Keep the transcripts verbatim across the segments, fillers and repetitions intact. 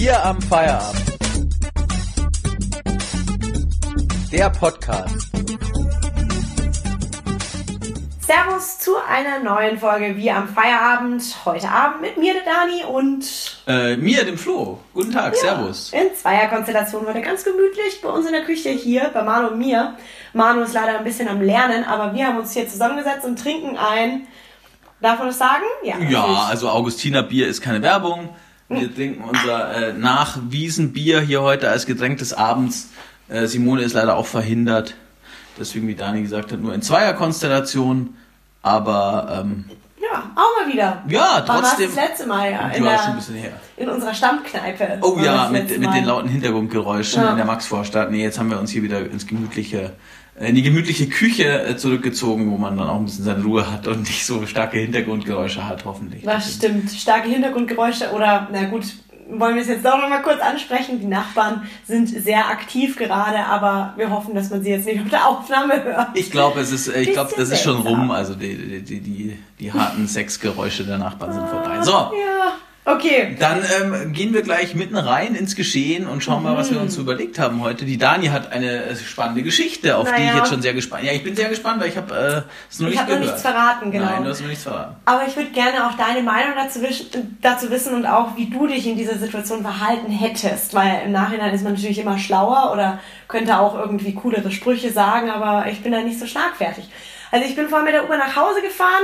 Bier am Feierabend. Der Podcast. Servus zu einer neuen Folge Bier am Feierabend. Heute Abend mit mir, der Dani, und... Äh, mir, dem Flo. Guten Tag, ja, servus. In Zweierkonstellation heute ganz gemütlich bei uns in der Küche hier, bei Manu und mir. Manu ist leider ein bisschen am Lernen, aber wir haben uns hier zusammengesetzt und trinken ein... Darf man das sagen? Ja, ja, also Augustiner Bier ist keine Werbung. Wir trinken unser äh, Nachwiesenbier hier heute als Getränk des Abends. Äh, Simone ist leider auch verhindert. Deswegen, wie Dani gesagt hat, nur in Zweierkonstellation. Aber, ähm... ja, auch mal wieder. Ja, trotzdem... War das letzte Mal, ja. In, der, schon ein bisschen her. In unserer Stammkneipe. Oh ja, mit, mit den lauten Hintergrundgeräuschen ja. in der Maxvorstadt. Nee, jetzt haben wir uns hier wieder ins gemütliche... in die gemütliche Küche zurückgezogen, wo man dann auch ein bisschen seine Ruhe hat und nicht so starke Hintergrundgeräusche hat, hoffentlich. Das stimmt. Starke Hintergrundgeräusche oder, na gut, wollen wir es jetzt doch noch mal kurz ansprechen. Die Nachbarn sind sehr aktiv gerade, aber wir hoffen, dass man sie jetzt nicht auf der Aufnahme hört. Ich glaube, es ist, ich glaube, das ist schon rum. Also die, die, die, die harten Sexgeräusche der Nachbarn sind vorbei. So. Ja. Okay. Dann ähm, gehen wir gleich mitten rein ins Geschehen und schauen mal, was wir uns überlegt haben heute. Die Dani hat eine spannende Geschichte, auf naja. die ich jetzt schon sehr gespannt bin. Ja, ich bin sehr gespannt, weil ich habe äh, es noch ich nicht hab gehört. Ich habe noch nichts verraten, genau. Nein, du hast noch nichts verraten. Aber ich würde gerne auch deine Meinung dazu, dazu wissen und auch, wie du dich in dieser Situation verhalten hättest. Weil im Nachhinein ist man natürlich immer schlauer oder könnte auch irgendwie coolere Sprüche sagen, aber ich bin da nicht so schlagfertig. Also ich bin vorhin mit der U-Bahn nach Hause gefahren,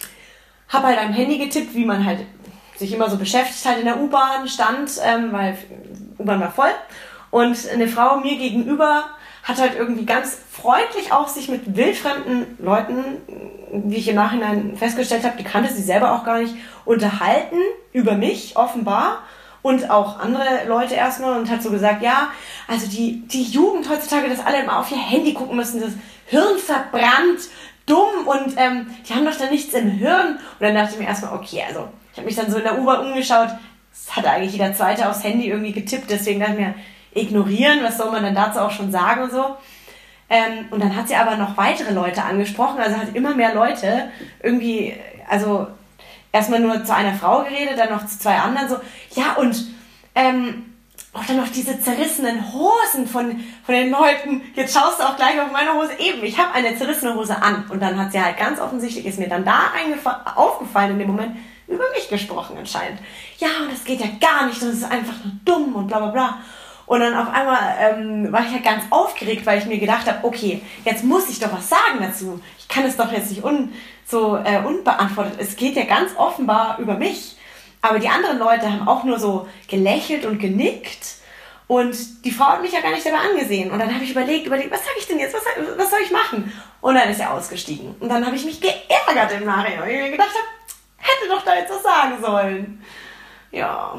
habe halt am Handy getippt, wie man halt sich immer so beschäftigt halt in der U-Bahn stand, ähm, weil U-Bahn war voll. Und eine Frau mir gegenüber hat halt irgendwie ganz freundlich auch sich mit wildfremden Leuten, wie ich im Nachhinein festgestellt habe, die kannte sie selber auch gar nicht, unterhalten über mich offenbar und auch andere Leute erstmal und hat so gesagt, ja, also die, die Jugend heutzutage, dass alle immer auf ihr Handy gucken müssen, das Hirn verbrannt, dumm und ähm, die haben doch da nichts im Hirn. Und dann dachte ich mir erstmal, okay, also ich habe mich dann so in der U-Bahn umgeschaut, es hatte eigentlich jeder Zweite aufs Handy irgendwie getippt, deswegen dachte ich mir, ignorieren, was soll man dann dazu auch schon sagen und so. Ähm, und dann hat sie aber noch weitere Leute angesprochen, also hat immer mehr Leute irgendwie, also erstmal nur zu einer Frau geredet, dann noch zu zwei anderen so, ja und ähm, auch dann noch diese zerrissenen Hosen von, von den Leuten. Jetzt schaust du auch gleich auf meine Hose. Eben, ich habe eine zerrissene Hose an. Und dann hat sie halt ganz offensichtlich, ist mir dann da aufgefallen in dem Moment, über mich gesprochen anscheinend. Ja, und das geht ja gar nicht, das ist einfach nur dumm und bla bla bla. Und dann auf einmal ähm, war ich halt ganz aufgeregt, weil ich mir gedacht habe, okay, jetzt muss ich doch was sagen dazu. Ich kann es doch jetzt nicht un, so äh, unbeantwortet. Es geht ja ganz offenbar über mich. Aber die anderen Leute haben auch nur so gelächelt und genickt. Und die Frau hat mich ja gar nicht dabei angesehen. Und dann habe ich überlegt, überlegt, was sage ich denn jetzt? Was, was soll ich machen? Und dann ist er ausgestiegen. Und dann habe ich mich geärgert im Nachhinein, weil ich mir gedacht habe, hätte doch da jetzt was sagen sollen. Ja.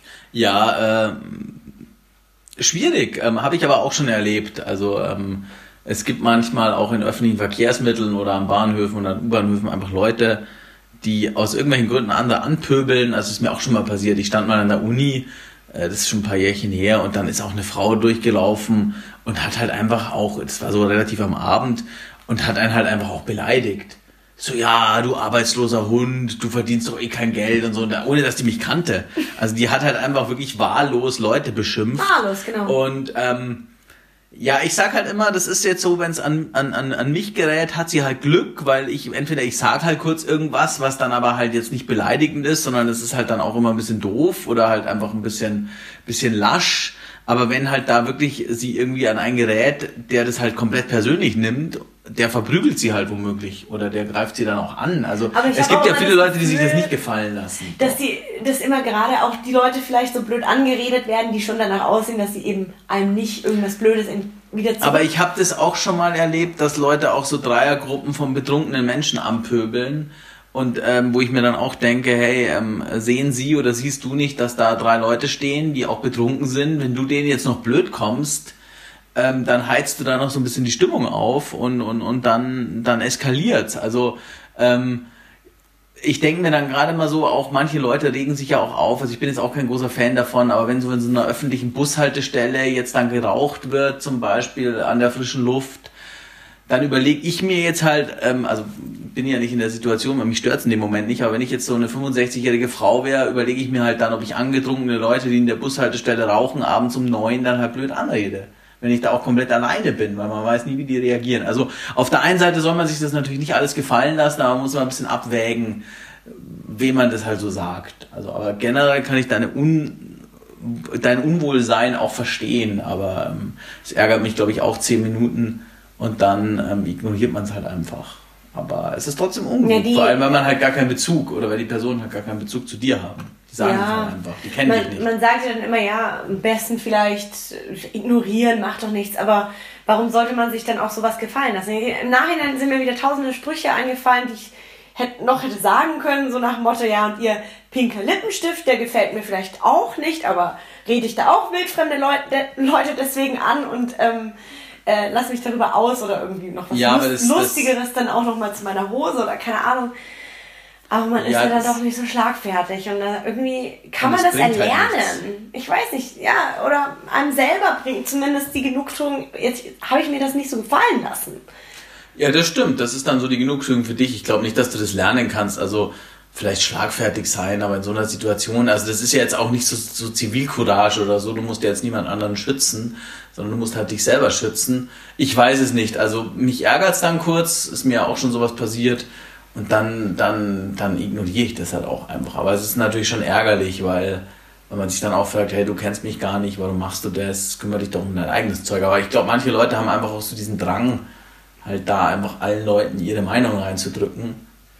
Ja, ähm, schwierig. Ähm, habe ich aber auch schon erlebt. Also ähm, es gibt manchmal auch in öffentlichen Verkehrsmitteln oder an Bahnhöfen oder an U-Bahnhöfen einfach Leute, die aus irgendwelchen Gründen andere anpöbeln. Also ist mir auch schon mal passiert. Ich stand mal an der Uni, äh, das ist schon ein paar Jährchen her, und dann ist auch eine Frau durchgelaufen und hat halt einfach auch, das war so relativ am Abend, und hat einen halt einfach auch beleidigt. So, ja, du arbeitsloser Hund, du verdienst doch eh kein Geld und so, ohne dass die mich kannte. Also die hat halt einfach wirklich wahllos Leute beschimpft. Wahllos, genau. Und ähm, ja, ich sag halt immer, das ist jetzt so, wenn es an, an, an mich gerät, hat sie halt Glück, weil ich entweder ich sag halt kurz irgendwas, was dann aber halt jetzt nicht beleidigend ist, sondern es ist halt dann auch immer ein bisschen doof oder halt einfach ein bisschen, bisschen lasch. Aber wenn halt da wirklich sie irgendwie an einen gerät, der das halt komplett persönlich nimmt, der verprügelt sie halt womöglich oder der greift sie dann auch an. Also es gibt ja viele Leute, die sich das nicht gefallen lassen. Dass die, dass immer gerade auch die Leute vielleicht so blöd angeredet werden, die schon danach aussehen, dass sie eben einem nicht irgendwas Blödes wieder zurück... Aber ich habe das auch schon mal erlebt, dass Leute auch so Dreiergruppen von betrunkenen Menschen anpöbeln. Und ähm, wo ich mir dann auch denke, hey, ähm, sehen Sie oder siehst du nicht, dass da drei Leute stehen, die auch betrunken sind? Wenn du denen jetzt noch blöd kommst, ähm, dann heizt du da noch so ein bisschen die Stimmung auf und und und dann dann eskaliert's. Also ähm, ich denke mir dann gerade mal so, auch manche Leute regen sich ja auch auf. Also ich bin jetzt auch kein großer Fan davon, aber wenn so in so einer öffentlichen Bushaltestelle jetzt dann geraucht wird, zum Beispiel an der frischen Luft, dann überlege ich mir jetzt halt, ähm, also bin ja nicht in der Situation, weil mich stört es in dem Moment nicht, aber wenn ich jetzt so eine fünfundsechzigjährige Frau wäre, überlege ich mir halt dann, ob ich angetrunkene Leute, die in der Bushaltestelle rauchen, abends um neun dann halt blöd anrede. Wenn ich da auch komplett alleine bin, weil man weiß nie, wie die reagieren. Also auf der einen Seite soll man sich das natürlich nicht alles gefallen lassen, aber man muss mal ein bisschen abwägen, wem man das halt so sagt. Also, aber generell kann ich deine Un, dein Unwohlsein auch verstehen, aber ähm, es ärgert mich, glaube ich, auch zehn Minuten und dann ähm, ignoriert man es halt einfach. Aber es ist trotzdem ungut, ja, die, vor allem, weil man halt gar keinen Bezug oder weil die Personen halt gar keinen Bezug zu dir haben. Die sagen es halt einfach, die kennen man, dich nicht. Man sagt ja dann immer, ja, am besten vielleicht ignorieren, macht doch nichts, aber warum sollte man sich dann auch sowas gefallen lassen? Im Nachhinein sind mir wieder tausende Sprüche eingefallen, die ich hätte, noch hätte sagen können, so nach dem Motto, ja, und ihr pinker Lippenstift, der gefällt mir vielleicht auch nicht, aber rede ich da auch wildfremde Leute, Leute deswegen an und ähm, äh, lass mich darüber aus oder irgendwie noch was ja, Lust, das, Lustigeres das, dann auch noch mal zu meiner Hose oder keine Ahnung. Aber man ist ja, ja dann doch nicht so schlagfertig und äh, irgendwie kann man das, das erlernen. Halt ich weiß nicht, ja, oder einem selber bringt zumindest die Genugtuung, jetzt habe ich mir das nicht so gefallen lassen. Ja, das stimmt, das ist dann so die Genugtuung für dich. Ich glaube nicht, dass du das lernen kannst, also vielleicht schlagfertig sein, aber in so einer Situation, also das ist ja jetzt auch nicht so, so Zivilcourage oder so, du musst ja jetzt niemand anderen schützen, sondern du musst halt dich selber schützen. Ich weiß es nicht, also mich ärgert es dann kurz, ist mir auch schon sowas passiert und dann, dann, dann ignoriere ich das halt auch einfach. Aber es ist natürlich schon ärgerlich, weil, weil man sich dann auch fragt, hey, du kennst mich gar nicht, warum machst du das, kümmere dich doch um dein eigenes Zeug. Aber ich glaube, manche Leute haben einfach auch so diesen Drang, halt da einfach allen Leuten ihre Meinung reinzudrücken.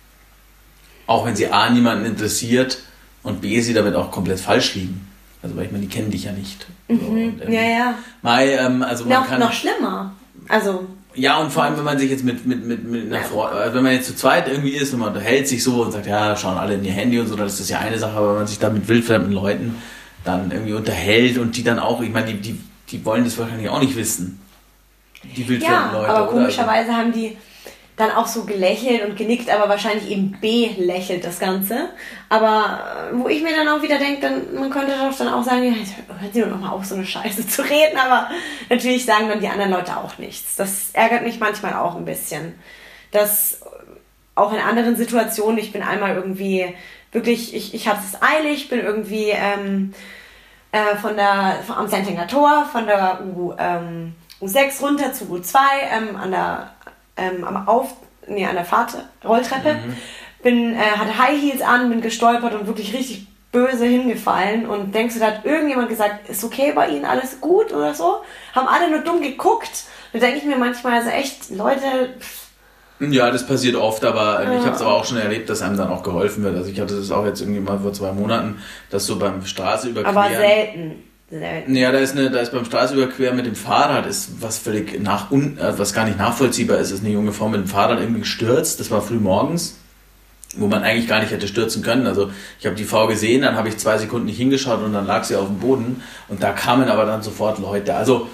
Auch wenn sie A, niemanden interessiert und B, sie damit auch komplett falsch liegen. Also, weil ich meine, die kennen dich ja nicht. Mhm. So, und, ähm, ja, ja. Mai, ähm, also man noch, kann, noch schlimmer. Also. Ja, und vor allem, wenn man sich jetzt mit, mit, mit, mit einer Frau, also wenn man jetzt zu zweit irgendwie ist und man unterhält sich so und sagt, ja, schauen alle in ihr Handy und so, dann ist das ja eine Sache, aber wenn man sich da mit wildfremden Leuten dann irgendwie unterhält und die dann auch, ich meine, die, die, die wollen das wahrscheinlich auch nicht wissen. Die wildfremden ja, Leute. Aber komischerweise also. haben die dann auch so gelächelt und genickt, aber wahrscheinlich eben belächelt das Ganze. Aber wo ich mir dann auch wieder denke, dann, man könnte doch dann auch sagen, ja, hören Sie doch noch mal auf, so eine Scheiße zu reden, aber natürlich sagen dann die anderen Leute auch nichts. Das ärgert mich manchmal auch ein bisschen. Dass auch in anderen Situationen, ich bin einmal irgendwie wirklich, ich, ich hatte es eilig, bin irgendwie ähm, äh, von der, am Sentinger Tor, von der U, ähm, U sechs runter zu U zwei, ähm, an der Ähm, am Auf, nee, an der Fahrt, Rolltreppe, mhm. bin, äh, hatte High Heels an, bin gestolpert und wirklich richtig böse hingefallen und denkst du, da hat irgendjemand gesagt, ist okay bei Ihnen, alles gut oder so? Haben alle nur dumm geguckt. Da denke ich mir manchmal, also echt, Leute... Pff. Ja, das passiert oft, aber ja. Ich habe es aber auch schon erlebt, dass einem dann auch geholfen wird. Also ich hatte das auch jetzt irgendwie mal vor zwei Monaten, dass so beim Straße überqueren... Aber selten. Selten. Ja, da ist, eine, da ist beim Straßenüberqueren mit dem Fahrrad, ist was völlig nach, un, was gar nicht nachvollziehbar ist, ist eine junge Frau mit dem Fahrrad irgendwie gestürzt, das war früh morgens, wo man eigentlich gar nicht hätte stürzen können. Also ich habe die Frau gesehen, dann habe ich zwei Sekunden nicht hingeschaut und dann lag sie auf dem Boden und da kamen aber dann sofort Leute. Also,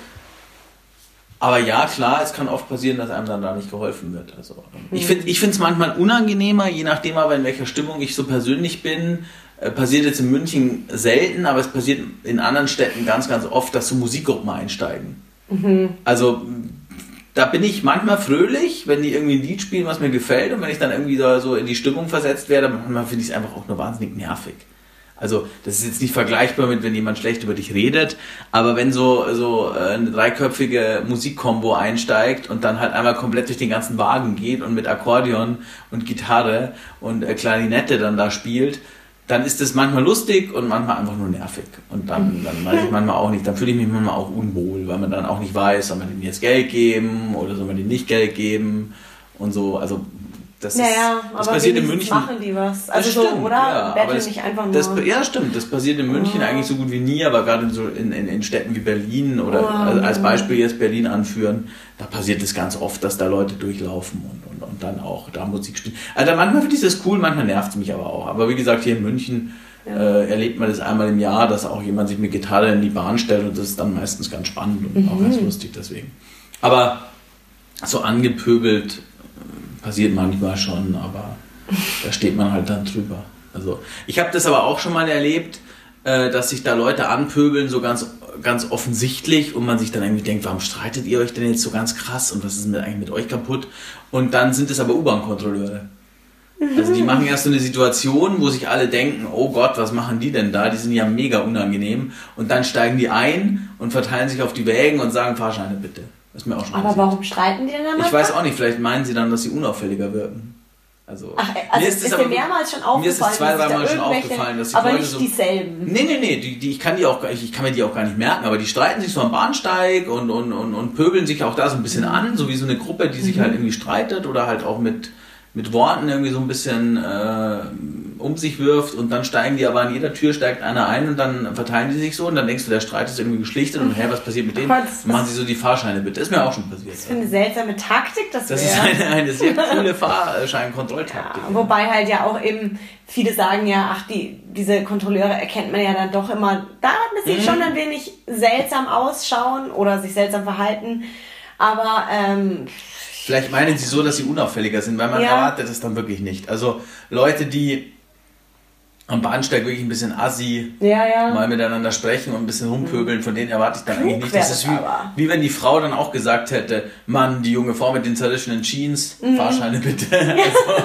aber ja, klar, es kann oft passieren, dass einem dann da nicht geholfen wird. Also, mhm. Ich finde es manchmal unangenehmer, je nachdem aber in welcher Stimmung ich so persönlich bin. Passiert jetzt in München selten, aber es passiert in anderen Städten ganz, ganz oft, dass so Musikgruppen einsteigen. Mhm. Also da bin ich manchmal fröhlich, wenn die irgendwie ein Lied spielen, was mir gefällt, und wenn ich dann irgendwie so, so in die Stimmung versetzt werde, manchmal finde ich es einfach auch nur wahnsinnig nervig. Also das ist jetzt nicht vergleichbar mit, wenn jemand schlecht über dich redet, aber wenn so, so eine dreiköpfige Musikkombo einsteigt und dann halt einmal komplett durch den ganzen Wagen geht und mit Akkordeon und Gitarre und Klarinette dann da spielt, dann ist es manchmal lustig und manchmal einfach nur nervig. Und dann, dann weiß ich manchmal auch nicht, dann fühle ich mich manchmal auch unwohl, weil man dann auch nicht weiß, soll man denen jetzt Geld geben oder soll man denen nicht Geld geben und so. Also das, naja, ist, das aber passiert in München. machen die was. Also das so, stimmt, oder? Ja, Betteln das, nicht einfach nur. Das, ja, stimmt. Das passiert in München oh. eigentlich so gut wie nie, aber gerade in, so in, in, in Städten wie Berlin oder oh. als Beispiel jetzt Berlin anführen, da passiert es ganz oft, dass da Leute durchlaufen und, und, und dann auch da Musik spielen. Also manchmal finde ich das cool, manchmal nervt es mich aber auch. Aber wie gesagt, hier in München ja. äh, erlebt man das einmal im Jahr, dass auch jemand sich mit Gitarre in die Bahn stellt und das ist dann meistens ganz spannend und mhm. auch ganz lustig deswegen. Aber so angepöbelt passiert manchmal schon, aber da steht man halt dann drüber. Also ich habe das aber auch schon mal erlebt, äh, dass sich da Leute anpöbeln, so ganz, ganz offensichtlich, und man sich dann irgendwie denkt, warum streitet ihr euch denn jetzt so ganz krass und was ist mit, eigentlich mit euch kaputt? Und dann sind es aber U-Bahn-Kontrolleure. Also die machen erst so eine Situation, wo sich alle denken, oh Gott, was machen die denn da? Die sind ja mega unangenehm. Und dann steigen die ein und verteilen sich auf die Wägen und sagen, Fahrscheine bitte. Das ist mir auch schon Aber passiert. Warum streiten die denn dann? Ich weiß auch nicht, vielleicht meinen sie dann, dass sie unauffälliger wirken. Also, Ach, also mir ist, ist dir mehrmals schon aufgefallen? Mir ist es zwei, dreimal schon aufgefallen, dass die aber Leute nicht so, dieselben. Nee, nee, nee, die, die, ich, kann die auch, ich, ich kann mir die auch gar nicht merken, aber die streiten sich so am Bahnsteig und, und, und, und pöbeln sich auch da so ein bisschen an, so wie so eine Gruppe, die sich mhm. halt irgendwie streitet oder halt auch mit, mit Worten irgendwie so ein bisschen äh, um sich wirft und dann steigen die aber an jeder Tür, steigt einer ein und dann verteilen die sich so und dann denkst du, der Streit ist irgendwie geschlichtet und hä, was passiert mit denen? Dann machen sie so die Fahrscheine bitte. Ist mir auch schon passiert. Das ist eine seltsame Taktik, das Das ist eine, eine sehr coole Fahrscheinkontrolltaktik. Ja, wobei halt ja auch eben viele sagen ja, ach, die, diese Kontrolleure erkennt man ja dann doch immer daran, dass sie mhm. schon ein wenig seltsam ausschauen oder sich seltsam verhalten, aber ähm, vielleicht meinen sie so, dass sie unauffälliger sind, weil man ja. erwartet es dann wirklich nicht. Also Leute, die am Bahnsteig wirklich ein bisschen assi ja, ja. mal miteinander sprechen und ein bisschen rumpöbeln, von denen erwarte ich dann Klug eigentlich nicht. Das ist wie, wie wenn die Frau dann auch gesagt hätte, Mann, die junge Frau mit den zerrissenen Jeans, mhm. Fahrscheine bitte. Also,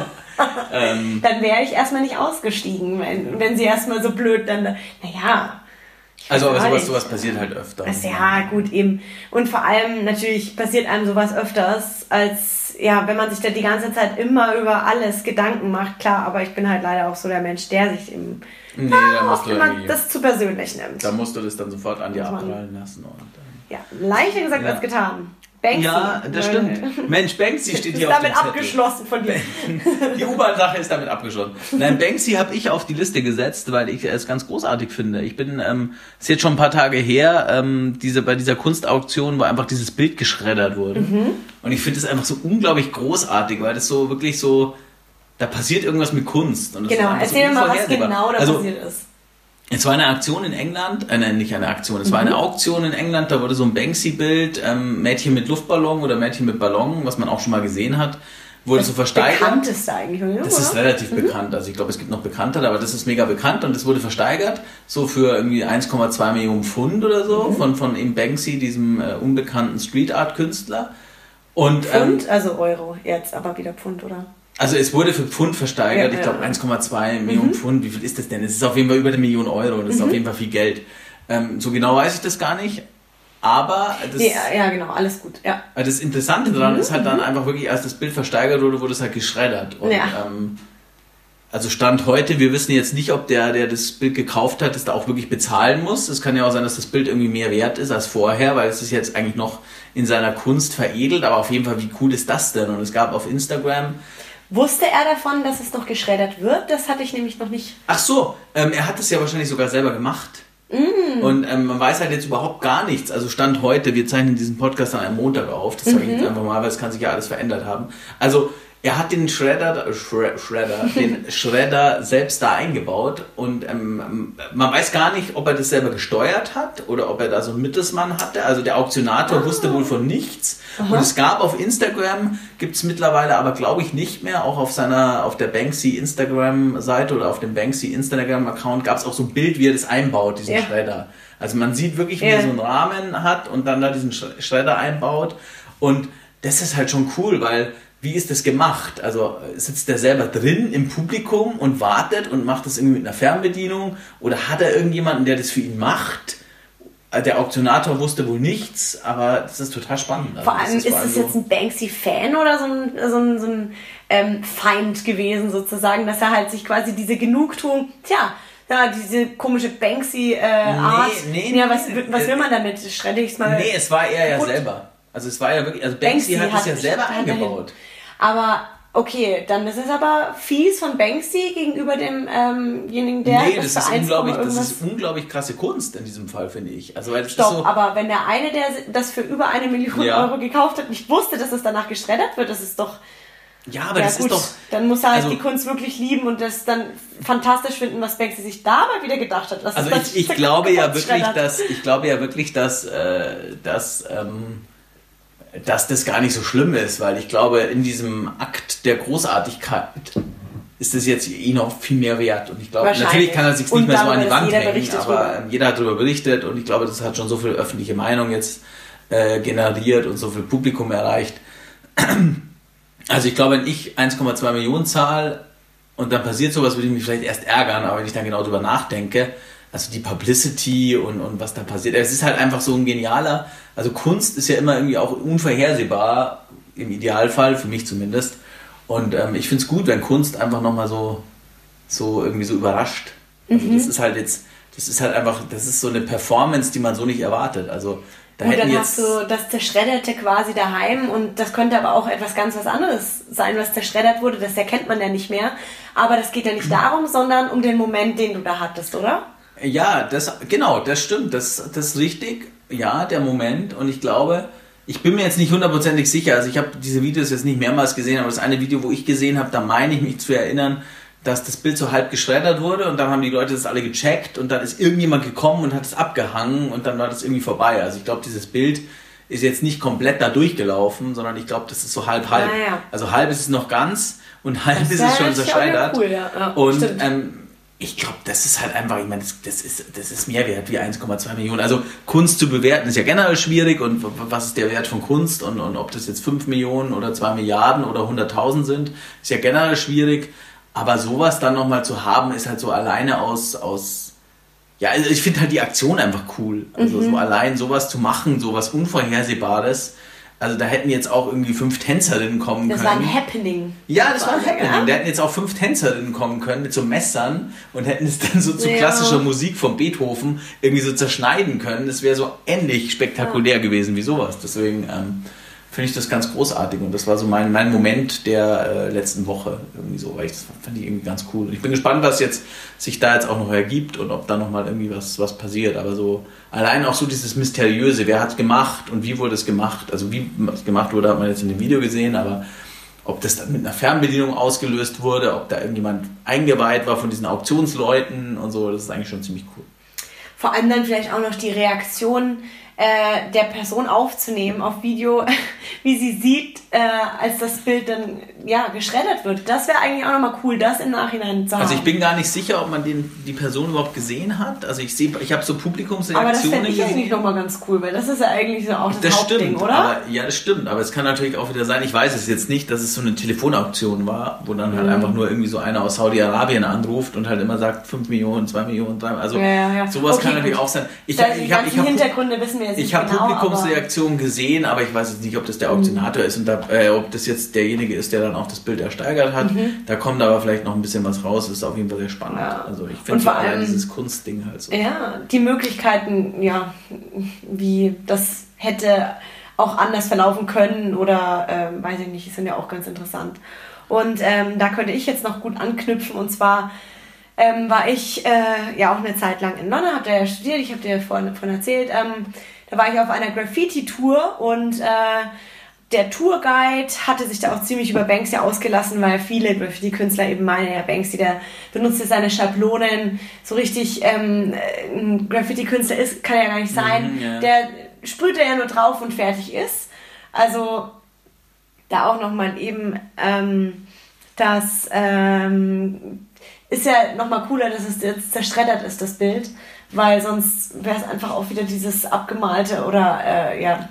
ähm, dann wäre ich erstmal nicht ausgestiegen, wenn, wenn sie erstmal so blöd dann, naja... Also aber sowas, sowas passiert halt öfter. Also, ja, gut, eben. Und vor allem natürlich passiert einem sowas öfters, als, ja, wenn man sich da die ganze Zeit immer über alles Gedanken macht. Klar, aber ich bin halt leider auch so der Mensch, der sich eben nee, na, oft immer das zu persönlich nimmt. Da musst du das dann sofort an dir abprallen lassen. Und, ähm, ja, leichter gesagt ja. als getan. Banksy. Ja, das stimmt. Mensch, Banksy steht hier auf dem Zettel. Ist damit abgeschlossen von dir. Die U-Bahn-Sache ist damit abgeschlossen. Nein, Banksy habe ich auf die Liste gesetzt, weil ich es ganz großartig finde. Ich bin, ähm, ist jetzt schon ein paar Tage her, ähm, diese, bei dieser Kunstauktion, wo einfach dieses Bild geschreddert wurde. Mhm. Und ich finde es einfach so unglaublich großartig, weil das so wirklich so, da passiert irgendwas mit Kunst. Und das genau, erzähl so mal, was genau da also, passiert ist. Es war eine Aktion in England, äh, nein, nicht eine Aktion, es war eine Auktion in England, da wurde so ein Banksy-Bild, ähm, Mädchen mit Luftballon oder Mädchen mit Ballon, was man auch schon mal gesehen hat, wurde das so versteigert. Das bekannteste eigentlich, oder? Das ist relativ mhm. bekannt, also ich glaube, es gibt noch bekannter, aber das ist mega bekannt und das wurde versteigert, so für irgendwie eins Komma zwei Millionen Pfund oder so, mhm. von, von eben Banksy, diesem äh, unbekannten Street-Art-Künstler. Und, Pfund, ähm, also Euro, jetzt aber wieder Pfund, oder? Also es wurde für Pfund versteigert, ja, ich glaube ja. eins Komma zwei Millionen mhm. Pfund, wie viel ist das denn? Es ist auf jeden Fall über eine Million Euro, das ist mhm. auf jeden Fall viel Geld. Ähm, so genau weiß ich das gar nicht, aber das, nee, ja genau, alles gut. Ja. Das Interessante daran mhm. ist halt dann einfach wirklich, als das Bild versteigert wurde, wurde es halt geschreddert. Und, ja. ähm, also Stand heute, wir wissen jetzt nicht, ob der, der das Bild gekauft hat, das da auch wirklich bezahlen muss. Es kann ja auch sein, dass das Bild irgendwie mehr wert ist als vorher, weil es ist jetzt eigentlich noch in seiner Kunst veredelt, aber auf jeden Fall, wie cool ist das denn? Und es gab auf Instagram... Wusste er davon, dass es noch geschreddert wird? Das hatte ich nämlich noch nicht. Ach so, ähm, er hat es ja wahrscheinlich sogar selber gemacht. Mm. Und ähm, man weiß halt jetzt überhaupt gar nichts. Also Stand heute, wir zeichnen diesen Podcast an einem Montag auf. Das sage ich jetzt einfach mal, weil es kann sich ja alles verändert haben. Also er hat den Shredder, Shre- Shredder, den Shredder selbst da eingebaut und ähm, man weiß gar nicht, ob er das selber gesteuert hat oder ob er da so einen Mittelsmann hatte. Also der Auktionator ah. wusste wohl von nichts. Aha. Und es gab auf Instagram, gibt es mittlerweile aber glaube ich nicht mehr, auch auf seiner, auf der Banksy Instagram-Seite oder auf dem Banksy Instagram-Account gab es auch so ein Bild, wie er das einbaut, diesen ja. Shredder. Also man sieht wirklich, wie ja. er so einen Rahmen hat und dann da diesen Shredder einbaut und das ist halt schon cool, weil wie ist das gemacht? Also sitzt der selber drin im Publikum und wartet und macht das irgendwie mit einer Fernbedienung? Oder hat er irgendjemanden, der das für ihn macht? Der Auktionator wusste wohl nichts, aber das ist total spannend. Vor allem also, ist es so jetzt ein Banksy-Fan oder so ein, so ein, so ein ähm, Feind gewesen sozusagen, dass er halt sich quasi diese Genugtuung, tja, ja, diese komische Banksy-Art. Äh, nee, nee, ja, was, nee, was will man damit? Schredde ich es mal. Nee, es war er ja selber. Also es war ja wirklich, also Banksy, Banksy hat, hat es ja selber eingebaut. Aber okay, dann ist es aber fies von Banksy gegenüber demjenigen, ähm der nee, das, das ist unglaublich, das ist unglaublich krasse Kunst in diesem Fall, finde ich. Also weil das Stopp, ist so, aber wenn der eine, der das für über eine Million ja. Euro gekauft hat, nicht wusste, dass es danach geschreddert wird, das ist doch... Ja, aber ja, das gut, ist doch... Dann muss er halt also, die Kunst wirklich lieben und das dann fantastisch finden, was Banksy sich dabei wieder gedacht hat. Was also ich, ich glaube ja wirklich, dass ich glaube ja wirklich, dass äh, dass ähm, dass das gar nicht so schlimm ist, weil ich glaube, in diesem Akt der Großartigkeit ist das jetzt eh noch viel mehr wert. Und ich glaube, natürlich kann er sich nicht mehr so an die Wand hängen, aber ähm, jeder hat darüber berichtet und ich glaube, das hat schon so viel öffentliche Meinung jetzt äh, generiert und so viel Publikum erreicht. Also ich glaube, wenn ich eins Komma zwei Millionen zahle und dann passiert sowas, würde ich mich vielleicht erst ärgern, aber wenn ich dann genau drüber nachdenke, also die Publicity und, und was da passiert, es ist halt einfach so ein genialer, also Kunst ist ja immer irgendwie auch unvorhersehbar, im Idealfall, für mich zumindest. Und ähm, ich finde es gut, wenn Kunst einfach nochmal so, so irgendwie so überrascht. Also mhm. das ist halt jetzt, das ist halt einfach, das ist so eine Performance, die man so nicht erwartet. Also da und dann jetzt hast du das Zerschredderte quasi daheim und das könnte aber auch etwas ganz was anderes sein, was zerschreddert wurde, das erkennt man ja nicht mehr. Aber das geht ja nicht darum, sondern um den Moment, den du da hattest, oder? Ja, das, genau, das stimmt, das, das ist richtig. Ja, der Moment, und ich glaube, ich bin mir jetzt nicht hundertprozentig sicher, also ich habe diese Videos jetzt nicht mehrmals gesehen, aber das eine Video, wo ich gesehen habe, da meine ich mich zu erinnern, dass das Bild so halb geschreddert wurde und dann haben die Leute das alle gecheckt und dann ist irgendjemand gekommen und hat es abgehangen und dann war das irgendwie vorbei. Also ich glaube, dieses Bild ist jetzt nicht komplett da durchgelaufen, sondern ich glaube, das ist so halb halb. Ja, ja. Also halb ist es noch ganz und halb das ist es schon zerschreddert. Cool, ja. Ja, und ähm, ich glaube, das ist halt einfach, ich meine, das, das, ist, das ist mehr wert wie eins Komma zwei Millionen. Also Kunst zu bewerten ist ja generell schwierig und was ist der Wert von Kunst und, und ob das jetzt fünf Millionen oder zwei Milliarden oder hunderttausend sind, ist ja generell schwierig. Aber sowas dann nochmal zu haben, ist halt so alleine aus, aus ja, also ich finde halt die Aktion einfach cool. Also mhm. so allein sowas zu machen, sowas Unvorhersehbares. Also da hätten jetzt auch irgendwie fünf Tänzerinnen kommen das können. Das war ein Happening. Ja, das war ein Happening. Ja? Da hätten jetzt auch fünf Tänzerinnen kommen können mit so Messern und hätten es dann so zu ja. klassischer Musik von Beethoven irgendwie so zerschneiden können. Das wäre so ähnlich spektakulär ja. gewesen wie sowas. Deswegen ähm, finde ich das ganz großartig und das war so mein, mein Moment der äh, letzten Woche irgendwie so, weil ich das fand ich irgendwie ganz cool. Und ich bin gespannt, was jetzt sich da jetzt auch noch ergibt und ob da nochmal irgendwie was, was passiert. Aber so allein auch so dieses Mysteriöse, wer hat es gemacht und wie wurde es gemacht? Also wie es gemacht wurde, hat man jetzt in dem Video gesehen, aber ob das dann mit einer Fernbedienung ausgelöst wurde, ob da irgendjemand eingeweiht war von diesen Auktionsleuten und so, das ist eigentlich schon ziemlich cool. Vor allem dann vielleicht auch noch die Reaktion äh, der Person aufzunehmen auf Video, wie sie sieht, äh, als das Bild dann ja geschreddert wird. Das wäre eigentlich auch nochmal cool, das im Nachhinein zu haben. Also ich bin gar nicht sicher, ob man den, die Person überhaupt gesehen hat. Also ich sehe, ich habe so Publikumsreaktionen. Aber das fände ich eigentlich nochmal ganz cool, weil das ist ja eigentlich so auch das, das Hauptding, stimmt, oder? Aber, ja, das stimmt. Aber es kann natürlich auch wieder sein, ich weiß es jetzt nicht, dass es so eine Telefonauktion war, wo dann halt mhm. einfach nur irgendwie so einer aus Saudi-Arabien anruft und halt immer sagt fünf Millionen, zwei Millionen, drei Millionen. Also ja, ja, ja. sowas okay, kann natürlich gut. auch sein. Ich, da, ich, die ganzen ich hab, Hintergründe wissen wir jetzt nicht Ich habe genau, Publikumsreaktionen gesehen, aber ich weiß jetzt nicht, ob das der Auktionator mhm. ist und da, äh, ob das jetzt derjenige ist, der dann auch das Bild ersteigert hat. Mhm. Da kommt aber vielleicht noch ein bisschen was raus. Das ist auf jeden Fall sehr spannend. Ja. Also ich finde vor allem dieses Kunstding halt so. Ja, die Möglichkeiten, ja, wie das hätte auch anders verlaufen können oder ähm, weiß ich nicht, sind ja auch ganz interessant. Und ähm, da könnte ich jetzt noch gut anknüpfen und zwar ähm, war ich äh, ja auch eine Zeit lang in London, habe da ja studiert, ich habe dir vorhin davon erzählt, ähm, da war ich auf einer Graffiti-Tour und äh, der Tourguide hatte sich da auch ziemlich über Banksy ausgelassen, weil viele Graffiti-Künstler eben meinen, ja, Banksy, der benutzt ja seine Schablonen, so richtig ähm, ein Graffiti-Künstler ist, kann ja gar nicht sein. Mhm, yeah. Der sprüht er ja nur drauf und fertig ist. Also da auch nochmal eben ähm, das ähm, ist ja nochmal cooler, dass es jetzt zerschreddert ist, das Bild, weil sonst wäre es einfach auch wieder dieses abgemalte oder äh, ja.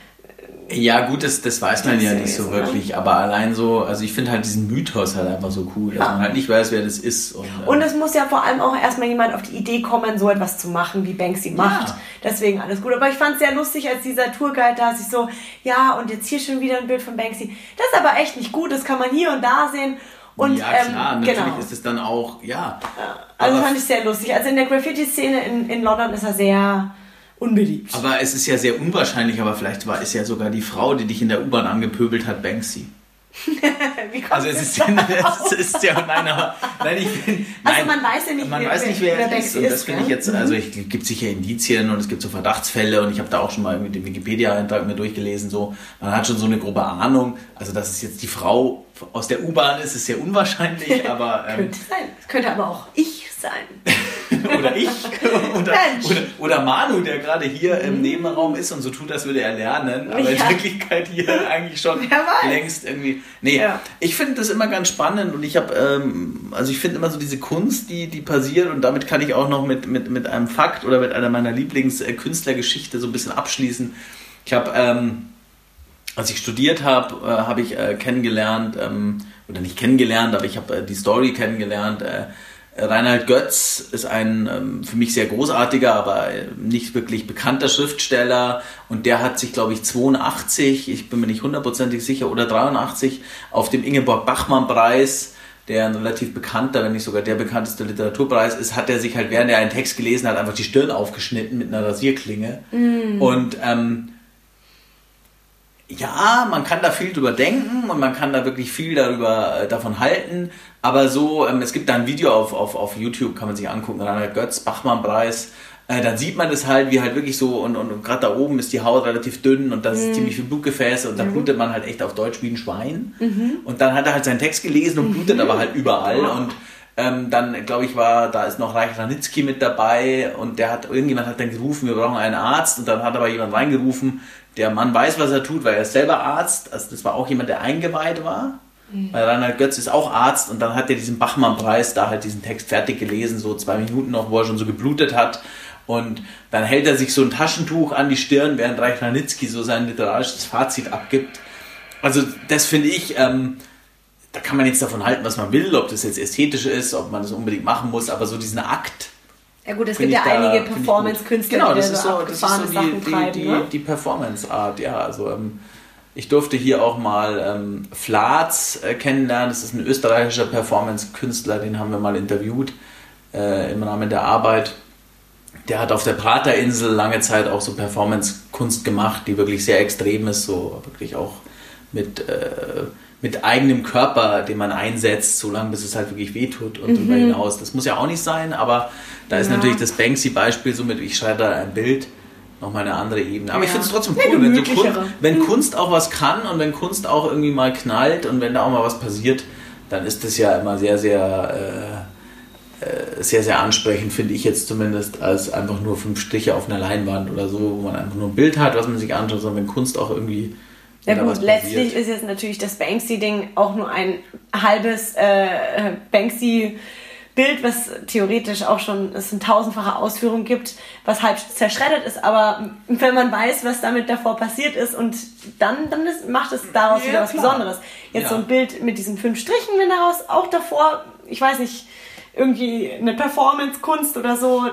Ja gut, das, das weiß man das ja nicht so wirklich, ne? Aber allein so, also ich finde halt diesen Mythos halt einfach so cool, ja. dass man halt nicht weiß, wer das ist. Und, und es muss ja vor allem auch erstmal jemand auf die Idee kommen, so etwas zu machen, wie Banksy macht. Ja. Deswegen alles gut. Aber ich fand es sehr lustig, als dieser Tourguide da sich so, ja und jetzt hier schon wieder ein Bild von Banksy. Das ist aber echt nicht gut, das kann man hier und da sehen. Und, ja klar, ähm, natürlich genau. ist es dann auch, ja. Also fand ich sehr lustig. Also in der Graffiti-Szene in, in London ist er sehr unbeliebt. Aber es ist ja sehr unwahrscheinlich, aber vielleicht war es ja sogar die Frau, die dich in der U-Bahn angepöbelt hat, Banksy. Wie kommt also es ist, ja, es ist ja nein, aber, nein, ich bin, nein, also man weiß ja nicht, man wer, weiß nicht, wer, wer es ist. Und das finde ich jetzt, also es gibt sicher Indizien und es gibt so Verdachtsfälle und ich habe da auch schon mal mit dem Wikipedia-Eintrag mir durchgelesen, so, man hat schon so eine grobe Ahnung, also dass es jetzt die Frau aus der U-Bahn ist, ist sehr unwahrscheinlich, aber... Ähm, könnte sein, es könnte aber auch ich sein. oder ich oder, oder, oder Manu, der gerade hier im Nebenraum ist und so tut, als würde er lernen, aber ja. in Wirklichkeit hier eigentlich schon längst irgendwie... Nee, ja. ich finde das immer ganz spannend und ich habe, ähm, also ich finde immer so diese Kunst, die, die passiert und damit kann ich auch noch mit, mit, mit einem Fakt oder mit einer meiner Lieblingskünstlergeschichte so ein bisschen abschließen. Ich habe, ähm, als ich studiert habe, äh, habe ich äh, kennengelernt, ähm, oder nicht kennengelernt, aber ich habe äh, die Story kennengelernt. Äh, Reinhard Götz ist ein ähm, für mich sehr großartiger, aber nicht wirklich bekannter Schriftsteller und der hat sich, glaube ich, zweiundachtzig, ich bin mir nicht hundertprozentig sicher, oder dreiundachtzig auf dem Ingeborg-Bachmann-Preis, der ein relativ bekannter, wenn nicht sogar der bekannteste Literaturpreis ist, hat er sich halt, während er einen Text gelesen hat, einfach die Stirn aufgeschnitten mit einer Rasierklinge. Mm. Und ähm, ja, man kann da viel drüber denken und man kann da wirklich viel darüber äh, davon halten, aber so, ähm, es gibt da ein Video auf, auf, auf YouTube, kann man sich angucken, Reinhard Götz, Bachmann-Preis, äh, dann sieht man das halt, wie halt wirklich so, und, und, und gerade da oben ist die Haut relativ dünn und das mhm. ist ziemlich viel Blutgefäße und da mhm. blutet man halt echt auf Deutsch wie ein Schwein. Mhm. Und dann hat er halt seinen Text gelesen und blutet mhm. aber halt überall ja. und ähm, dann, glaube ich, war, da ist noch Reich Ranitzky mit dabei und der hat, irgendjemand hat dann gerufen, wir brauchen einen Arzt und dann hat aber jemand reingerufen, der Mann weiß, was er tut, weil er ist selber Arzt, also das war auch jemand, der eingeweiht war. Weil Reinhard Götz ist auch Arzt und dann hat er diesen Bachmann-Preis, da halt diesen Text fertig gelesen, so zwei Minuten noch, wo er schon so geblutet hat. Und dann hält er sich so ein Taschentuch an die Stirn, während Reich Ranitzky so sein literarisches Fazit abgibt. Also das finde ich, ähm, da kann man jetzt davon halten, was man will, ob das jetzt ästhetisch ist, ob man das unbedingt machen muss, aber so diesen Akt. Ja gut, es gibt ja da, einige Performance-Künstler, genau, die das ist so, abgefahrene das ist so Sachen die, treiben. Die, ne? die, die Performance-Art, ja, also ähm, ich durfte hier auch mal ähm, Flatz äh, kennenlernen. Das ist ein österreichischer Performance-Künstler, den haben wir mal interviewt äh, im Rahmen der Arbeit. Der hat auf der Praterinsel lange Zeit auch so Performance-Kunst gemacht, die wirklich sehr extrem ist, so wirklich auch mit, äh, mit eigenem Körper, den man einsetzt, so lange bis es halt wirklich wehtut und darüber mhm. hinaus. Das muss ja auch nicht sein, aber da ist ja. natürlich das Banksy-Beispiel so mit, ich schreibe da ein Bild, nochmal eine andere Ebene. Aber ja. ich finde es trotzdem cool, wenn, so Kunst, wenn mhm. Kunst auch was kann und wenn Kunst auch irgendwie mal knallt und wenn da auch mal was passiert, dann ist das ja immer sehr, sehr, äh, äh, sehr, sehr ansprechend, finde ich jetzt zumindest, als einfach nur fünf Striche auf einer Leinwand oder so, wo man einfach nur ein Bild hat, was man sich anschaut, sondern wenn Kunst auch irgendwie ja gut, letztlich ist jetzt natürlich das Banksy-Ding auch nur ein halbes äh, Banksy- Bild, was theoretisch auch schon es in tausendfacher Ausführung gibt, was halb zerschreddert ist, aber wenn man weiß, was damit davor passiert ist und dann, dann ist, macht es daraus ja, wieder was klar. Besonderes. Jetzt ja. so ein Bild mit diesen fünf Strichen, wenn daraus auch davor, ich weiß nicht, irgendwie eine Performance-Kunst oder so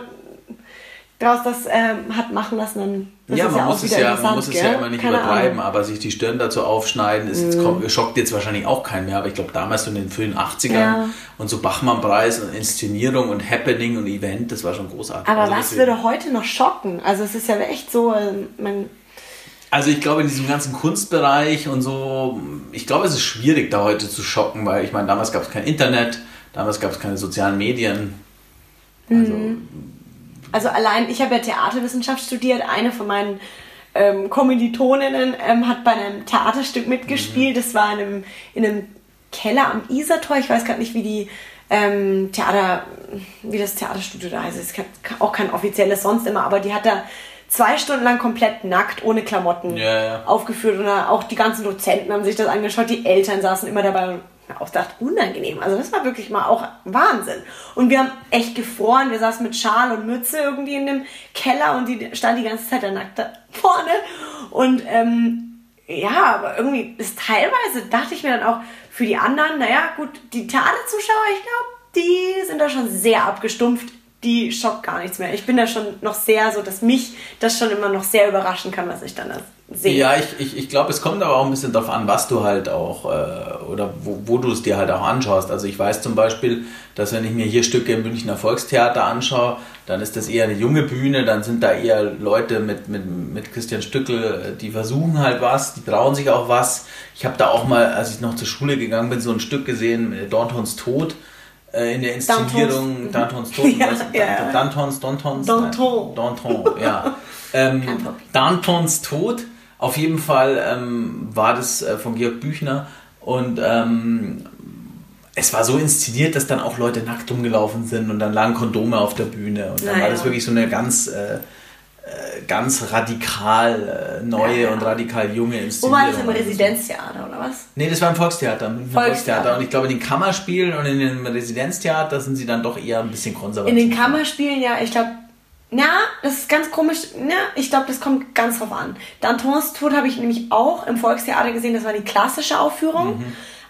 daraus das ähm, hat machen lassen, dann das ja, ist man ja muss auch es wieder ja, interessant. Man muss es gell? ja immer nicht Keine übertreiben, Ahnung. aber sich die Stirn dazu aufschneiden, ist jetzt, mm. schockt jetzt wahrscheinlich auch keinen mehr, aber ich glaube damals so in den frühen achtzigern ja. und so Bachmann-Preis und Inszenierung und Happening und Event, das war schon großartig. Aber also was deswegen, würde heute noch schocken? Also es ist ja echt so, man... Also ich glaube in diesem ganzen Kunstbereich und so, ich glaube es ist schwierig da heute zu schocken, weil ich meine, damals gab es kein Internet, damals gab es keine sozialen Medien, also... Mm. Also allein, ich habe ja Theaterwissenschaft studiert, eine von meinen ähm, Kommilitoninnen ähm, hat bei einem Theaterstück mitgespielt, mhm. das war in einem, in einem Keller am Isartor, ich weiß gerade nicht, wie die ähm, Theater, wie das Theaterstudio da heißt, es ist auch kein offizielles sonst immer, aber die hat da zwei Stunden lang komplett nackt, ohne Klamotten ja, ja. aufgeführt und auch die ganzen Dozenten haben sich das angeschaut, die Eltern saßen immer dabei und auch gedacht, unangenehm. Also das war wirklich mal auch Wahnsinn. Und wir haben echt gefroren. Wir saßen mit Schal und Mütze irgendwie in dem Keller und die stand die ganze Zeit da nackt da vorne. Und ähm, ja, aber irgendwie ist teilweise, dachte ich mir dann auch, für die anderen, naja, gut, die Theaterzuschauer, ich glaube, die sind da schon sehr abgestumpft. Die schockt gar nichts mehr. Ich bin da schon noch sehr so, dass mich das schon immer noch sehr überraschen kann, was ich dann sehe. Ja, ich, ich, ich glaube, es kommt aber auch ein bisschen darauf an, was du halt auch, äh, oder wo, wo du es dir halt auch anschaust. Also ich weiß zum Beispiel, dass wenn ich mir hier Stücke im Münchner Volkstheater anschaue, dann ist das eher eine junge Bühne, dann sind da eher Leute mit, mit, mit Christian Stückl, die versuchen halt was, die trauen sich auch was. Ich habe da auch mal, als ich noch zur Schule gegangen bin, so ein Stück gesehen, Dantons Tod, in der Inszenierung Dantons Tod, ja, ja. Dantons, Dantons, Danton, Danton, ja. ähm, Dantons Tod, auf jeden Fall ähm, war das äh, von Georg Büchner und ähm, es war so inszeniert, dass dann auch Leute nackt rumgelaufen sind und dann lagen Kondome auf der Bühne und dann naja. war das wirklich so eine ganz äh, ganz radikal äh, neue ja, ja. und radikal junge Inszenierung. Wo war das, im Residenztheater oder was? Nee, das war im Volkstheater, im Volkstheater. Volkstheater. Und ich glaube, in den Kammerspielen und in den Residenztheater sind sie dann doch eher ein bisschen konservativ. In den Kammerspielen, ja, ich glaube, na, das ist ganz komisch, na, ich glaube, das kommt ganz drauf an. Dantons Tod habe ich nämlich auch im Volkstheater gesehen, das war die klassische Aufführung. Mhm.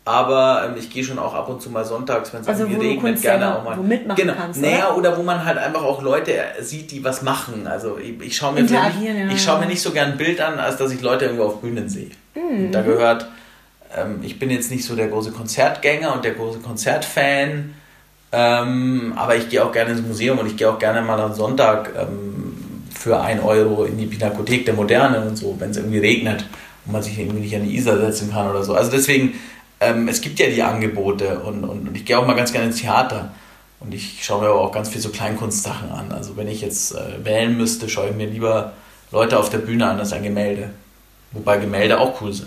Aber ähm, ich gehe schon auch ab und zu mal sonntags, wenn es also irgendwie regnet, gerne auch mal. Wo mitmachen genau. kannst, naja, oder? oder wo man halt einfach auch Leute sieht, die was machen. Also ich, ich schaue mir, Interagieren, nicht, ja. ich schau mir nicht so gern ein Bild an, als dass ich Leute irgendwo auf Bühnen sehe. Mhm. Und da gehört, ähm, ich bin jetzt nicht so der große Konzertgänger und der große Konzertfan, ähm, aber ich gehe auch gerne ins Museum und ich gehe auch gerne mal am Sonntag ähm, für ein Euro in die Pinakothek der Moderne und so, wenn es irgendwie regnet und man sich irgendwie nicht an die Isar setzen kann oder so. Also deswegen, ähm, es gibt ja die Angebote und, und, und ich gehe auch mal ganz gerne ins Theater und ich schaue mir aber auch ganz viel so Kleinkunstsachen an. Also wenn ich jetzt äh, wählen müsste, schaue ich mir lieber Leute auf der Bühne an als ein Gemälde. Wobei Gemälde auch cool sind.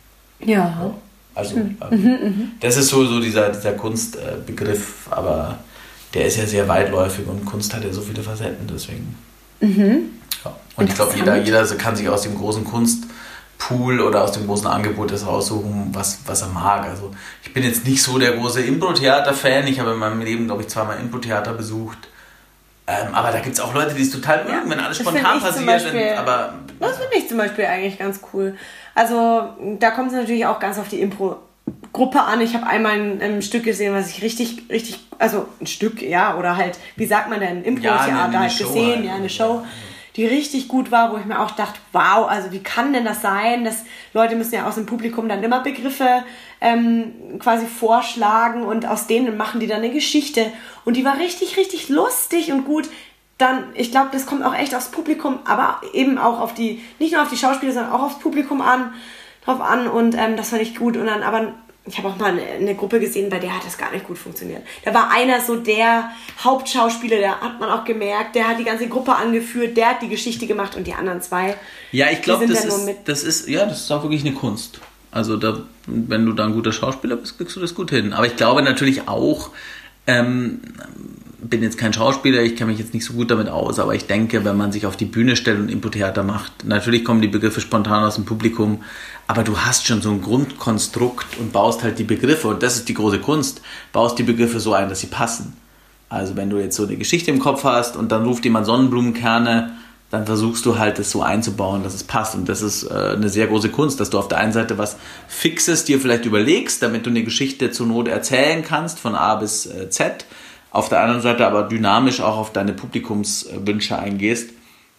Ja. Also ähm, das ist so, so dieser, dieser Kunstbegriff, äh, aber der ist ja sehr weitläufig und Kunst hat ja so viele Facetten, deswegen. Mhm. Ja. Und ich glaube, jeder, jeder kann sich aus dem großen Kunstpool oder aus dem großen Angebot das raussuchen, was, was er mag. Also ich bin jetzt nicht so der große Impro-Theater-Fan. Ich habe in meinem Leben, glaube ich, zweimal Impro-Theater besucht. Ähm, aber da gibt es auch Leute, die es total mögen, wenn alles spontan passiert. Beispiel, aber, das finde ich zum Beispiel eigentlich ganz cool. Also da kommt es natürlich auch ganz auf die Impro-Gruppe an. Ich habe einmal ein, ein Stück gesehen, was ich richtig, richtig, also ein Stück, ja, oder halt, wie sagt man denn, Impro-Theater ja, eine, eine halt Show gesehen, halt. ja, eine Show, die richtig gut war, wo ich mir auch dachte, wow, also wie kann denn das sein, dass Leute müssen ja aus dem Publikum dann immer Begriffe ähm, quasi vorschlagen und aus denen machen die dann eine Geschichte und die war richtig, richtig lustig und gut. Dann, ich glaube, das kommt auch echt aufs Publikum, aber eben auch auf die, nicht nur auf die Schauspieler, sondern auch aufs Publikum an, drauf an und ähm, das fand ich gut und dann, aber ich habe auch mal eine, eine Gruppe gesehen, bei der hat das gar nicht gut funktioniert. Da war einer so der Hauptschauspieler, der hat man auch gemerkt, der hat die ganze Gruppe angeführt, der hat die Geschichte gemacht und die anderen zwei, ja, ich glaube, das, nur ist, mit. das ist, ja, das ist auch wirklich eine Kunst. Also da, wenn du da ein guter Schauspieler bist, kriegst du das gut hin. Aber ich glaube natürlich auch, ähm, bin jetzt kein Schauspieler, ich kenne mich jetzt nicht so gut damit aus, aber ich denke, wenn man sich auf die Bühne stellt und Impro-Theater macht, natürlich kommen die Begriffe spontan aus dem Publikum, aber du hast schon so ein Grundkonstrukt und baust halt die Begriffe, und das ist die große Kunst, baust die Begriffe so ein, dass sie passen. Also wenn du jetzt so eine Geschichte im Kopf hast und dann ruft jemand Sonnenblumenkerne, dann versuchst du halt das so einzubauen, dass es passt. Und das ist äh, eine sehr große Kunst, dass du auf der einen Seite was Fixes dir vielleicht überlegst, damit du eine Geschichte zur Not erzählen kannst, von A bis äh, Z, auf der anderen Seite aber dynamisch auch auf deine Publikumswünsche eingehst.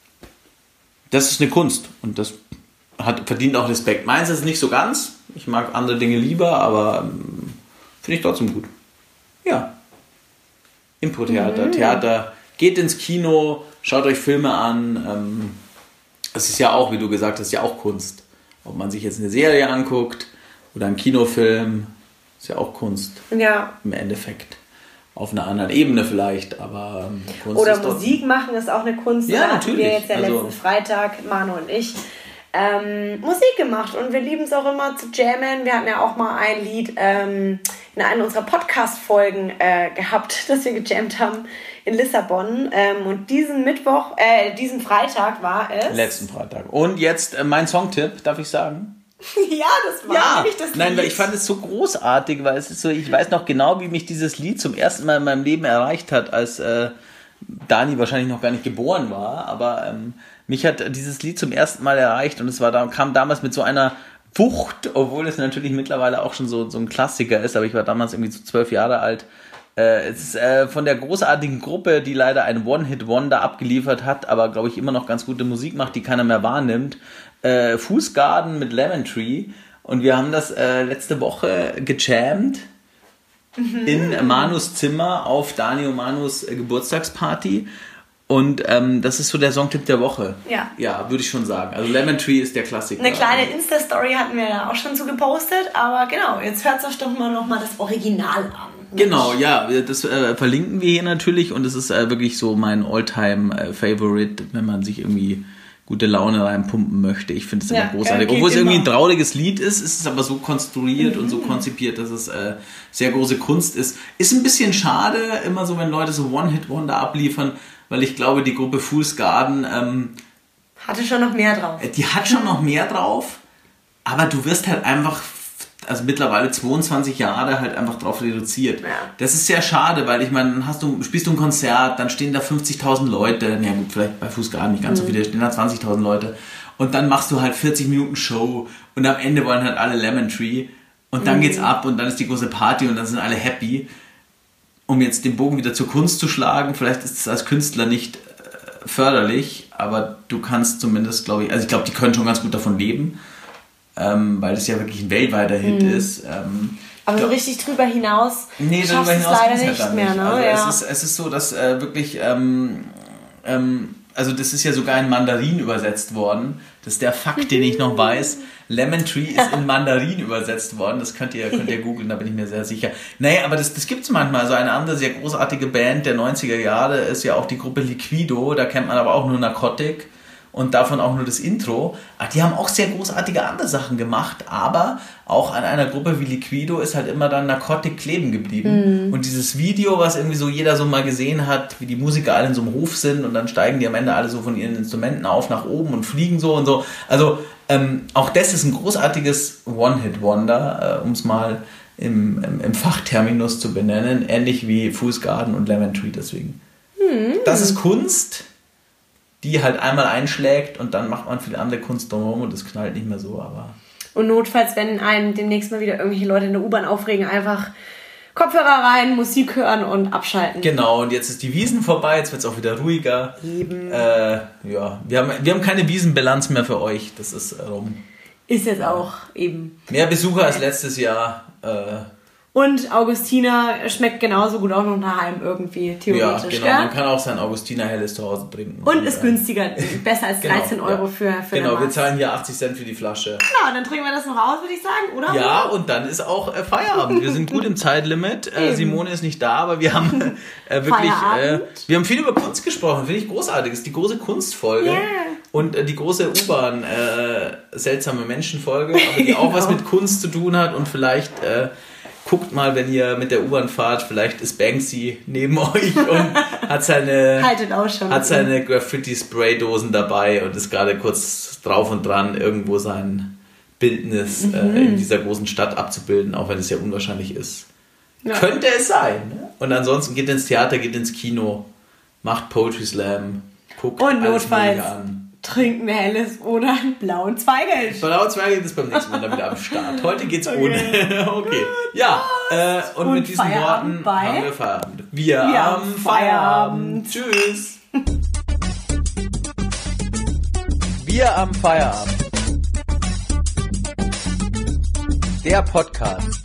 Das ist eine Kunst und das hat, verdient auch Respekt. Meins ist nicht so ganz, ich mag andere Dinge lieber, aber ähm, finde ich trotzdem gut. Ja. Impro-Theater, mhm. Theater, geht ins Kino, schaut euch Filme an. Ähm, das ist ja auch, wie du gesagt hast, ja auch Kunst. Ob man sich jetzt eine Serie anguckt oder einen Kinofilm, ist ja auch Kunst. Ja. Im Endeffekt. Auf einer anderen Ebene vielleicht, aber ähm, Kunst oder ist Musik machen ist auch eine Kunst. Ja, da natürlich. Hatten wir jetzt ja also, letzten Freitag, Manu und ich, ähm, Musik gemacht und wir lieben es auch immer zu jammen. Wir hatten ja auch mal ein Lied ähm, in einer unserer Podcast-Folgen äh, gehabt, das wir gejammt haben in Lissabon. Ähm, und diesen Mittwoch, äh, diesen Freitag war es. Letzten Freitag. Und jetzt äh, mein Songtipp, darf ich sagen? Ja, das war ja, nämlich das Lied. Nein, weil ich fand es so großartig, weil es ist so, ich weiß noch genau, wie mich dieses Lied zum ersten Mal in meinem Leben erreicht hat, als äh, Dani wahrscheinlich noch gar nicht geboren war, aber ähm, mich hat dieses Lied zum ersten Mal erreicht und es war da, kam damals mit so einer Wucht, obwohl es natürlich mittlerweile auch schon so, so ein Klassiker ist, aber ich war damals irgendwie so zwölf Jahre alt. Äh, es ist äh, von der großartigen Gruppe, die leider ein One-Hit-Wonder abgeliefert hat, aber glaube ich immer noch ganz gute Musik macht, die keiner mehr wahrnimmt. Äh, Fußgarden mit Lemon Tree und wir haben das äh, letzte Woche gejammt mhm. in Manus Zimmer auf Dani und Manus äh, Geburtstagsparty und ähm, das ist so der Songtipp der Woche. Ja. Ja, würde ich schon sagen. Also Lemon Tree ist der Klassiker. Eine kleine Insta-Story hatten wir da auch schon zu gepostet, aber genau, jetzt hört euch doch mal nochmal das Original an. Genau, ja, das äh, verlinken wir hier natürlich und es ist äh, wirklich so mein All-Time-Favorite, wenn man sich irgendwie gute Laune reinpumpen möchte. Ich finde es ja, immer großartig. Obwohl es irgendwie ein trauriges Lied ist, ist es aber so konstruiert mhm. und so konzipiert, dass es äh, sehr große Kunst ist. Ist ein bisschen schade, immer so, wenn Leute so One-Hit-Wonder abliefern, weil ich glaube, die Gruppe Fool's Garden ähm, hatte schon noch mehr drauf. Die hat schon noch mehr drauf, aber du wirst halt einfach, also mittlerweile zweiundzwanzig Jahre halt einfach drauf reduziert. Ja. Das ist sehr schade, weil ich meine, dann hast du, spielst du ein Konzert, dann stehen da fünfzigtausend Leute, na gut, vielleicht bei Fool's Garden nicht ganz mhm. so viele, stehen da zwanzigtausend Leute und dann machst du halt vierzig Minuten Show und am Ende wollen halt alle Lemon Tree und dann mhm. geht's ab und dann ist die große Party und dann sind alle happy. Um jetzt den Bogen wieder zur Kunst zu schlagen, vielleicht ist es als Künstler nicht äh, förderlich, aber du kannst zumindest, glaube ich, also ich glaube, die können schon ganz gut davon leben, ähm, weil es ja wirklich ein weltweiter Hit mhm. ist. Ähm, aber so richtig drüber hinaus nee, schaffst darüber hinaus leider nicht nicht mehr. Ne? Also ja. es, ist, es ist so, dass äh, wirklich, ähm, ähm, also das ist ja sogar in Mandarin übersetzt worden. Das ist der Fakt, den ich noch weiß. Lemon Tree ist in Mandarin übersetzt worden. Das könnt ihr, könnt ihr googeln, da bin ich mir sehr sicher. Naja, aber das, das gibt es manchmal. Also eine andere sehr großartige Band der neunziger Jahre ist ja auch die Gruppe Liquido. Da kennt man aber auch nur Narcotic und davon auch nur das Intro. Ach, die haben auch sehr großartige andere Sachen gemacht, aber auch an einer Gruppe wie Liquido ist halt immer dann Narcotic kleben geblieben. Mhm. Und dieses Video, was irgendwie so jeder so mal gesehen hat, wie die Musiker alle in so einem Hof sind und dann steigen die am Ende alle so von ihren Instrumenten auf nach oben und fliegen so und so. Also ähm, auch das ist ein großartiges One-Hit-Wonder, äh, um es mal im, im, im Fachterminus zu benennen, ähnlich wie Fool's Garden und Lemon Tree deswegen. Mhm. Das ist Kunst, die halt einmal einschlägt und dann macht man viel andere Kunst drumherum und das knallt nicht mehr so, aber... Und notfalls, wenn einen demnächst mal wieder irgendwelche Leute in der U-Bahn aufregen, einfach Kopfhörer rein, Musik hören und abschalten. Genau, und jetzt ist die Wiesn vorbei, jetzt wird es auch wieder ruhiger. Eben. Äh, ja, wir haben, wir haben keine Wiesenbilanz mehr für euch, das ist rum. Ist jetzt auch eben... Mehr Besucher als letztes Jahr, äh, und Augustiner schmeckt genauso gut auch noch daheim irgendwie, theoretisch. Ja, genau. Gell? Man kann auch sein Augustiner Helles zu Hause trinken. Und, und ist äh, günstiger, besser als dreizehn genau, Euro für, für Genau, wir zahlen hier achtzig Cent für die Flasche. Genau, dann trinken wir das noch aus, würde ich sagen, oder? Ja, und dann ist auch äh, Feierabend. Wir sind gut im Zeitlimit. Äh, Simone ist nicht da, aber wir haben äh, wirklich, äh, wir haben viel über Kunst gesprochen. Finde ich großartig. Das ist die große Kunstfolge. Yeah. Und äh, die große U-Bahn äh, seltsame Menschenfolge, aber die auch genau. was mit Kunst zu tun hat und vielleicht... Äh, guckt mal, wenn ihr mit der U-Bahn fahrt, vielleicht ist Banksy neben euch und hat seine, hat seine Graffiti-Spraydosen dabei und ist gerade kurz drauf und dran, irgendwo sein Bildnis mhm. äh, in dieser großen Stadt abzubilden, auch wenn es ja unwahrscheinlich ist. Ja. Könnte es sein. Ne? Und ansonsten geht ins Theater, geht ins Kino, macht Poetry Slam, guckt und alles notfalls an. Trinken ein helles oder einen blauen Zweigelt. Blauen Zweigelt ist beim nächsten Mal dann wieder am Start. Heute geht's okay. ohne. Okay. Ja, äh, und, und mit diesen Feierabend Worten haben wir Feierabend. Wir, wir haben Feierabend. Feierabend. Tschüss. Wir am Feierabend. Der Podcast.